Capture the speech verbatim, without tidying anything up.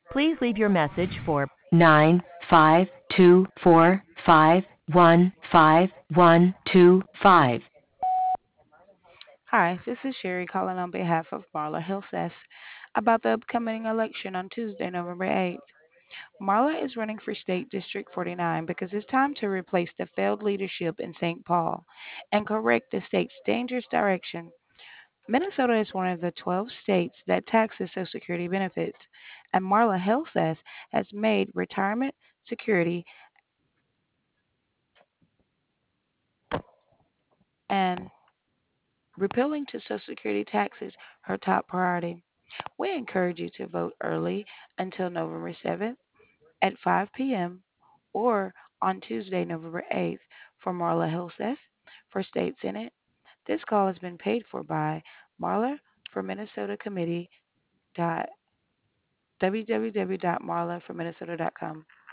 Please leave your message for nine five two four five one five one two five. Hi, this is Sherry calling on behalf of Marla Hillseth about the upcoming election on Tuesday, November eighth. Marla is running for State District forty-nine because it's time to replace the failed leadership in Saint Paul and correct the state's dangerous direction. Minnesota is one of the twelve states that taxes Social Security benefits, and Marla Hillseth has made retirement security and repealing to Social Security taxes her top priority. We encourage you to vote early until November seventh at five p m or on Tuesday, November eighth for Marla Hillseth for State Senate. This call has been paid for by Marla for Minnesota Committee. www.marlaforminnesota.com.